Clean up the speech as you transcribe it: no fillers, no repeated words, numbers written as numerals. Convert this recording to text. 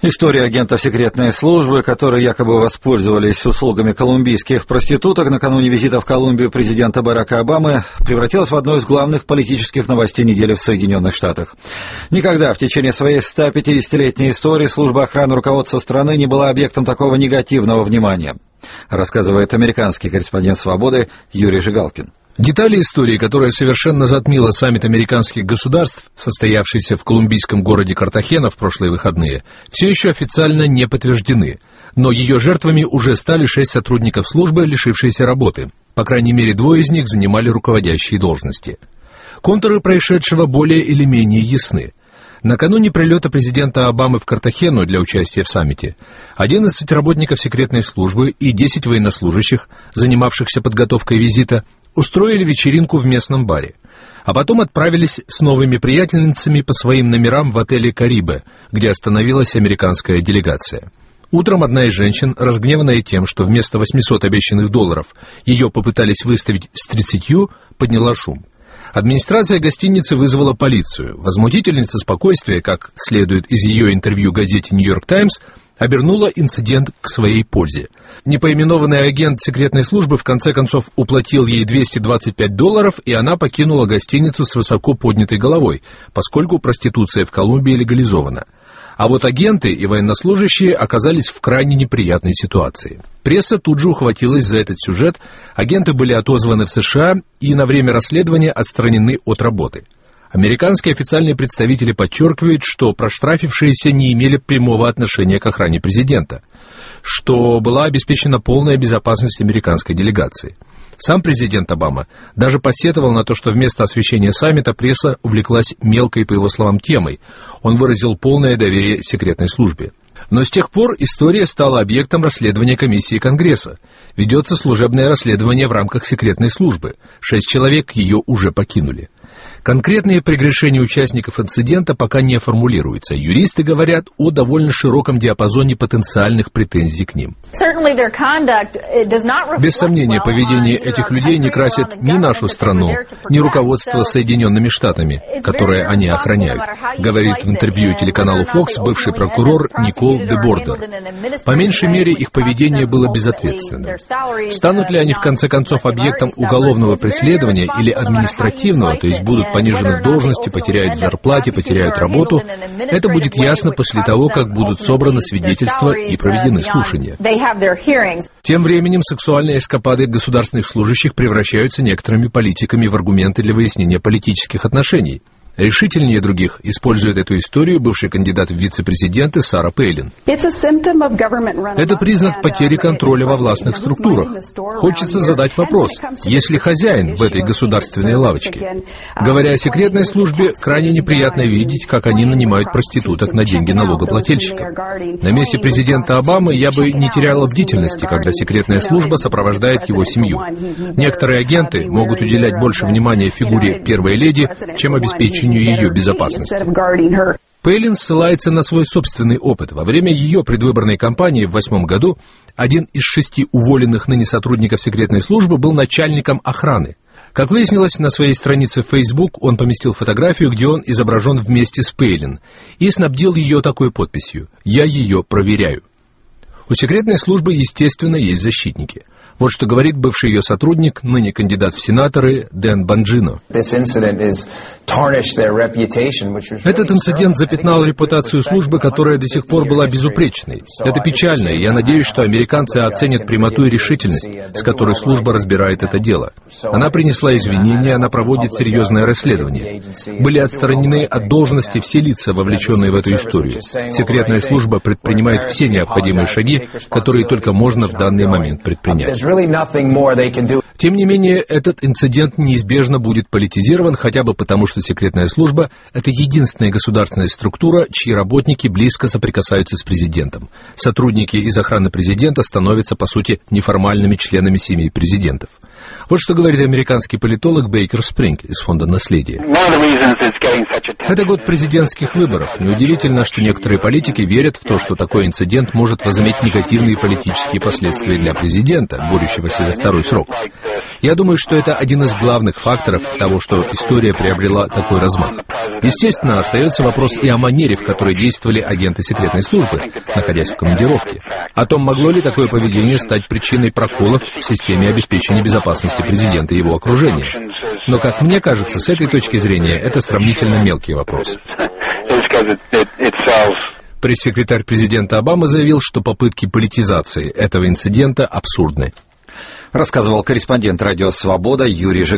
История агентов секретной службы, которые якобы воспользовались услугами колумбийских проституток накануне визита в Колумбию президента Барака Обамы, превратилась в одну из главных политических новостей недели в Соединенных Штатах. Никогда в течение своей 150-летней истории служба охраны руководства страны не была объектом такого негативного внимания, рассказывает американский корреспондент «Свободы» Юрий Жигалкин. Детали истории, которая совершенно затмила саммит американских государств, состоявшийся в колумбийском городе Картахена в прошлые выходные, все еще официально не подтверждены. Но ее жертвами уже стали 6 сотрудников службы, лишившиеся работы. По крайней мере, 2 из них занимали руководящие должности. Контуры происшедшего более или менее ясны. Накануне прилета президента Обамы в Картахену для участия в саммите 11 работников секретной службы и 10 военнослужащих, занимавшихся подготовкой визита, устроили вечеринку в местном баре, а потом отправились с новыми приятельницами по своим номерам в отеле «Карибе», где остановилась американская делегация. Утром одна из женщин, разгневанная тем, что вместо $800 обещанных ее попытались выставить с 30, подняла шум. Администрация гостиницы вызвала полицию. Возмутительница спокойствия, как следует из ее интервью газете «Нью-Йорк Таймс», обернула инцидент к своей пользе. Непоименованный агент секретной службы в конце концов уплатил ей $225, и она покинула гостиницу с высоко поднятой головой, поскольку проституция в Колумбии легализована. А вот агенты и военнослужащие оказались в крайне неприятной ситуации. Пресса тут же ухватилась за этот сюжет, агенты были отозваны в США и на время расследования отстранены от работы. Американские официальные представители подчеркивают, что проштрафившиеся не имели прямого отношения к охране президента, что была обеспечена полная безопасность американской делегации. Сам президент Обама даже посетовал на то, что вместо освещения саммита пресса увлеклась мелкой, по его словам, темой. Он выразил полное доверие секретной службе. Но с тех пор история стала объектом расследования комиссии Конгресса. Ведется служебное расследование в рамках секретной службы. 6 человек ее уже покинули. Конкретные прегрешения участников инцидента пока не формулируются. Юристы говорят о довольно широком диапазоне потенциальных претензий к ним. Без сомнения, поведение этих людей не красит ни нашу страну, ни руководство Соединенными Штатами, которое они охраняют, говорит в интервью телеканалу Fox бывший прокурор Никол де Бордер. По меньшей мере, их поведение было безответственным. Станут ли они в конце концов объектом уголовного преследования или административного, то есть будут понижены в должности, потеряют в зарплате, потеряют работу, это будет ясно после того, как будут собраны свидетельства и проведены слушания. Тем временем сексуальные эскапады государственных служащих превращаются некоторыми политиками в аргументы для выяснения политических отношений. Решительнее других использует эту историю бывший кандидат в вице-президенты Сара Пейлин. Это признак потери контроля во властных структурах. Хочется задать вопрос, есть ли хозяин в этой государственной лавочке? Говоря о секретной службе, крайне неприятно видеть, как они нанимают проституток на деньги налогоплательщиков. На месте президента Обамы я бы не теряла бдительности, когда секретная служба сопровождает его семью. Некоторые агенты могут уделять больше внимания фигуре первой леди, чем обеспечению ее безопасности. Пейлин ссылается на свой собственный опыт. Во время ее предвыборной кампании в 2008 году один из 6 уволенных ныне сотрудников секретной службы был начальником охраны. Как выяснилось, на своей странице в Facebook он поместил фотографию, где он изображен вместе с Пейлин, и снабдил ее такой подписью «Я ее проверяю». У секретной службы, естественно, есть защитники. Вот что говорит бывший ее сотрудник, ныне кандидат в сенаторы Дэн Бонджино. Этот инцидент запятнал репутацию службы, которая до сих пор была безупречной. Это печально, и я надеюсь, что американцы оценят прямоту и решительность, с которой служба разбирает это дело. Она принесла извинения, она проводит серьезное расследование. Были отстранены от должности все лица, вовлеченные в эту историю. Секретная служба предпринимает все необходимые шаги, которые только можно в данный момент предпринять. Тем не менее, этот инцидент неизбежно будет политизирован, хотя бы потому, что секретная служба – это единственная государственная структура, чьи работники близко соприкасаются с президентом. Сотрудники из охраны президента становятся, по сути, неформальными членами семей президентов. Вот что говорит американский политолог Бейкер Спринг из Фонда наследия. Это год президентских выборов. Неудивительно, что некоторые политики верят в то, что такой инцидент может возыметь негативные политические последствия для президента, борющегося за второй срок. Я думаю, что это один из главных факторов того, что история приобрела такой размах. Естественно, остается вопрос и о манере, в которой действовали агенты секретной службы, находясь в командировке. О том, могло ли такое поведение стать причиной проколов в системе обеспечения безопасности президента и его окружения. Но, как мне кажется, с этой точки зрения, это сравнительно мелкий вопрос. Пресс-секретарь президента Обамы заявил, что попытки политизации этого инцидента абсурдны. Рассказывал корреспондент «Радио Свобода» Юрий Жигалов.